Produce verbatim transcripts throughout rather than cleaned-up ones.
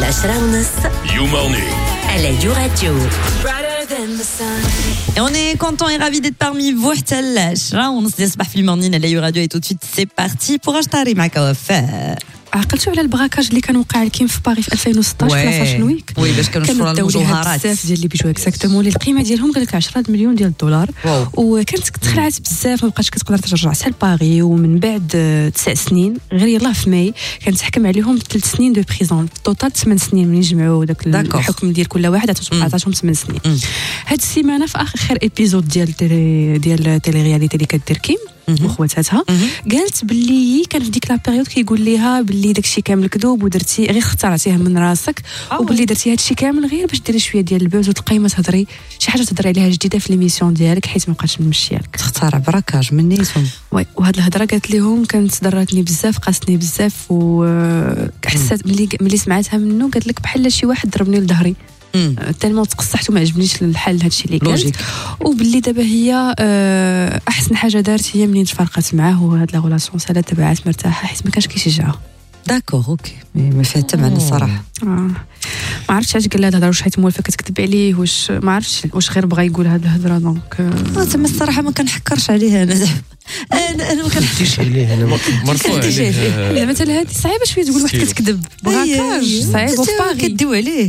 العشرة ونص يوماني على يو راديو. Et on est content et ravi d'être parmi vous. العشرة ونص ديال الصباح في المورنين على يو راديو. Et tout de suite c'est parti pour اشتري معك وفاء. عقلتوا على البراكاج اللي كان وقع الكيم في باريس في ألفين وستطاش في الفاشن ويك. وي باش كانوا شروا المجوهرات بزاف ديال اللي بيجوا اكزاكتومون اللي القيمه ديالهم قال لك عشرة مليون ديال الدولار. وكانت تخلعت بزاف ما بقاش كتقدر ترجع حتى لباري. ومن بعد تسع سنين غير يلاه في ماي كانت تحكم عليهم ثلاث سنين دو بريزون توتال ثمان سنين من يجمعوا داك الحكم ديال كل واحد عطاتهم ثمان سنين. هاد السيمانه في اخر ايبيزود ديال تيلي ديال تيلي رياليتي اللي كدير كيم وخواتاتها قالت باللي كان في ديك لا بيريود كيقول ليها باللي داكشي كامل كذوب ودرتي غير اختارتيه من راسك وباللي درتي هادشي كامل غير باش ديري شويه ديال البوز وتلقاي ما تهضري شي حاجه تهضري عليها جديده في ليميسيون ديالك حيت ما بقاش ممشيه لك تختار براكاج من نيتهم. وي وهاد الهضره قالت لهم كانت ضراتني بزاف قاستني بزاف وحسيت ملي ملي سمعتها منه قالت لك بحال شي واحد ضربني لظهري تالمون تقصحت وما عجبنيش الحال هادشي اللي قالت وباللي دابا هي احسن حاجه دارت هي منين تفرقت معاه وهاد لا غولاسيون سالا تبعات مرتاحه حيت ما كانش كيشجعها. داكور اوكي ما فيها حتى معنى الصراحه. آه. ما عرفتش علاش قال لها الهضره واش حيت موالفه كتكذب عليه واش ما عرفتش واش غير بغى يقول هاد الهضره دونك اه تما الصراحه ما كنحكرش عليها انا انا انا ما كنحكرش عليه انا مرفوع عليه زعما مثلا هذه صعيبه شويه تقول واحد كتكذب براكاج صعيب وفاغي كديو عليه.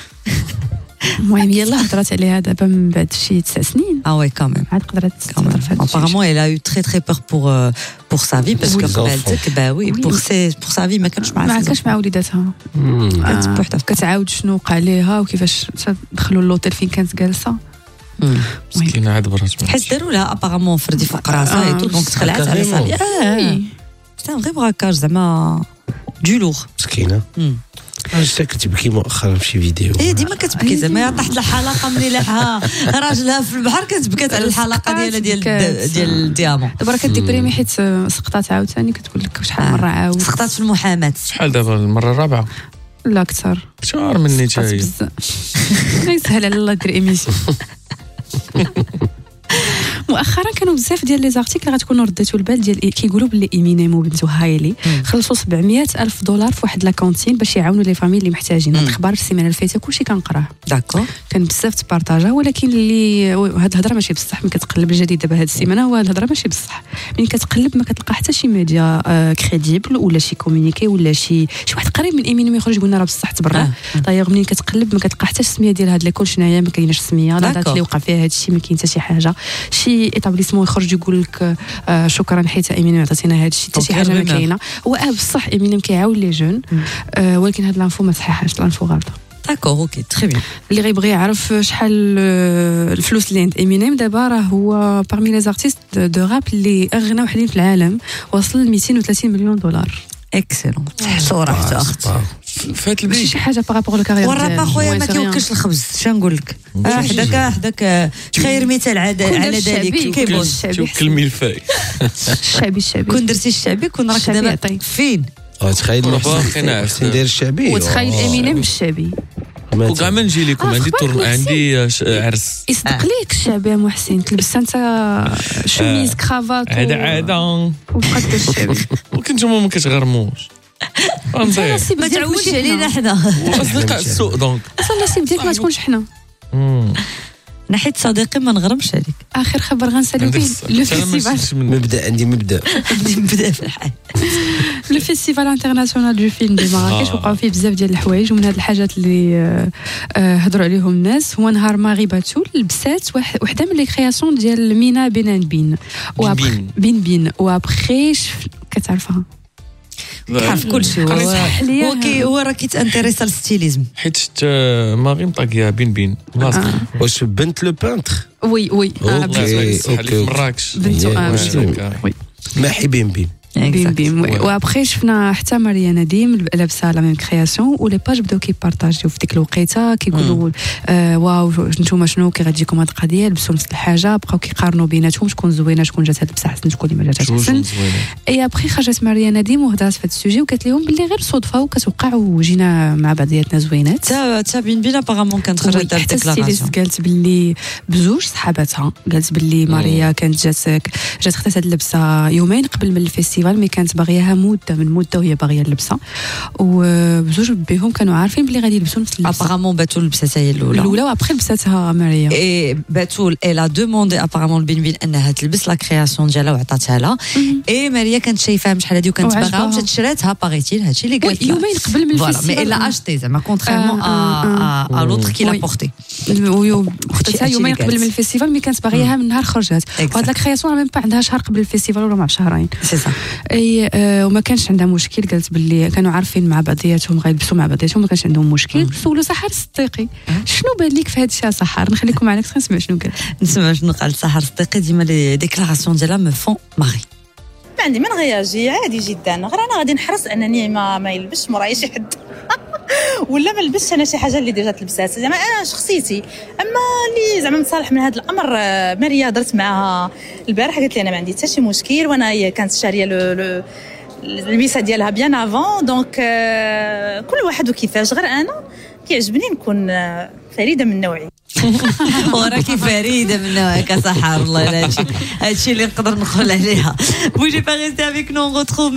المهم يلاه هضرات عليها دابا من بعد شي تسع سنين. اه وي كاميم عاد قدرت تهضر في هذا الشيء. apparemment elle a eu très très peur pour pour sa vie parce que قبلتك با وي pour ses pour sa vie ما كانش معها ما كانش مع وليداتها كانت بوحدها كتعاود شنو وقع ليها وكيفاش دخلوا للوطيل فين كانت جالسه. مسكينه عاد برات حيت داروا لها ابارامون فردي فوق راسها اي تو دونك تخلعت على صالح اه سان غير براكاج زعما دو لوغ مسكينه. عرفت كتبكي مؤخرا في شي فيديو هي ديما كتبكي زعما طاحت الحلقه ملي لاحها راجلها في البحر كتبكات على الحلقه ديالها ديال ديال الديامون. دابا كديبريمي حيت سقطات عاوتاني كتقول لك شحال مره عاود سقطات في المحاماه شحال دابا المره الرابعه لا اكثر شهر مني تا هي يسهل على الله دير ايميسيون. مؤخرا كانوا بزاف ديال لي زارتيكل غتكونوا رديتوا البال ديال كيقولوا باللي ايمينيم وبنته هايلي خلصوا سبعمية ألف دولار في واحد لا كونتين باش يعاونوا لي فامي اللي محتاجين. هاد الاخبار السيمانه اللي فاتت كلشي كنقراه داكور كان بزاف تبارطاجا ولكن اللي هاد الهضره ماشي بصح. من كتقلب الجديد دابا هاد السيمانه هو هاد الهضره ماشي بصح. من كتقلب ما كتلقى حتى شي ميديا آه كريديبل ولا شي كومونيكي ولا شي شي واحد قريب من ايمينيم يخرج يقول لنا راه بصح تبرع. دايوغ منين كتقلب ما كتلقى حتى السميه ديال هاد ليكول شناهي ما كايناش السميه لا دات اللي وقع فيها هاد الشيء ما كاين حتى شي حاجه. شي ايتابليسمون يخرج يقول لك آه شكرا حيت ايمينيم عطاتينا هذا الشيء حتى شي حاجه ما كاينه. واه بصح ايمينيم كيعاون لي جون آه ولكن هاد لانفو ما صحيحاش الانفو غلطه. داكور اوكي تري بيان. اللي غيبغي يعرف شحال الفلوس اللي عند ايمينيم دابا راه هو بارمي لي زارتيست دو راب اللي اغنى وحدين في العالم وصل ل مئتين وثلاثين مليون دولار. اكسلون صراحه فات البيت شي حاجه باغابور لكارير ورا اخويا ما كيوكلش الخبز شنو نقول لك حداك حداك خير مثال على ذلك كيبوش توكل ملفاي الشعبي الشعبي كون درتي الشعبي كون راك دابا فين تخيل محسن ندير الشعبي وتخيل ايمينيم الشعبي وكاع ما نجي لكم عندي تورن عندي عرس يصدق ليك الشعبي يا محسن تلبس انت شوميز كرافات هذا عاده وبقات الشعبي وكنتو ما كتغرموش ما تعولش علينا حنا اصدقاء السوق دونك اصلا النصيب ديالك ما تكونش حنا. ناحية صديقي ما نغرمش عليك. اخر خبر غنسالو فيه لو فيستيفال مبدا عندي مبدا عندي مبدا في الحياه. لو فيستيفال انترناسيونال دو فيلم دي مراكش وقعوا فيه بزاف ديال الحوايج ومن هاد الحاجات اللي هضروا عليهم الناس هو نهار ماغي باتول لبسات وحده من لي كرياسيون ديال مينا بين بين بين بين وابخي كتعرفها عارف كل شيء هو كي هو راه كيتانتريسا للستيليزم حيت ماغي مطاقيه بين بين بلاصتها. واش بنت لو بانتر وي وي اوكي اوكي مراكش بنتو وي محي بين بين بين بين وابخي شفنا حتى ماريا نديم لابسه لا ميم كرياسيون ولي باج بداو كيبارطاجيو في ديك الوقيته كيقولوا آه واو نتوما شنو كي غتجيكم هاد القضيه لبسوا نفس الحاجه بقاو كيقارنوا بيناتهم شكون زوينه شكون جات لابسه احسن شكون اللي ما جاتش احسن. اي ابخي خرجت ماريا نديم وهضرات في هذا السوجي وقالت لهم باللي غير صدفه وكتوقع وجينا مع بعضياتنا زوينات. تا تا بين بين ابارامون كانت خرجت دار ديكلاراسيون قالت باللي بزوج صحاباتها قالت باللي ماريا كانت جات جات خدات هاد اللبسه يومين قبل من الفيستيفال الفيستيفال مي كانت باغياها مده من مده وهي باغيه اللبسه وبزوج بهم كانوا عارفين بلي غادي يلبسوا نفس اللبسه. ابارامون باتول لبساتها هي الاولى الاولى وابخي لبساتها ماريا. اي باتول الا دوموندي ابارامون لبنبين انها تلبس لا كرياسيون ديالها وعطاتها لها. اي ماريا كانت شايفاها من شحال هادي وكانت باغا ومشات شراتها باغيتي هادشي اللي قالت يومين قبل من الفيستيفال. مي الا اشتي زعما كونتريرمون ا ا لوتر كي لا بورتي. اختها يومين قبل من الفيستيفال مي كانت باغياها من نهار خرجت. وهاد لا كرياسيون ميم با عندها شهر قبل الفيستيفال ولا مع شهرين. سي صا. اي وما كانش عندها مشكل قالت باللي كانوا عارفين مع بعضياتهم غيلبسوا مع بعضياتهم ما كانش عندهم مشكل. سولوا سحر الصديقي شنو بان لك في هذا الشيء سحر نخليكم معنا نسمع شنو قال. نسمع شنو قال سحر الصديقي. ديما لي ديكلاراسيون ديالها مو فون ماري. ما عندي من غياجي عادي جدا غير انا غادي نحرص انني ما ما يلبسش مورايا شي حد ولا ما لبسش انا شي حاجه اللي ديجا تلبسات زعما انا شخصيتي. اما اللي زعما متصالح من هذا الامر ماريا درت معها البارح قالت لي انا ما عندي حتى شي مشكل وانا هي كانت شاريه لو البيسه ديالها بيان افون دونك كل واحد وكيفاش. غير انا كيعجبني نكون فريده من نوعي. وراكي فريده من نوعك سحر. الله هادشي هادشي اللي نقدر نقول عليها. بوجي با ريستي افيك نو.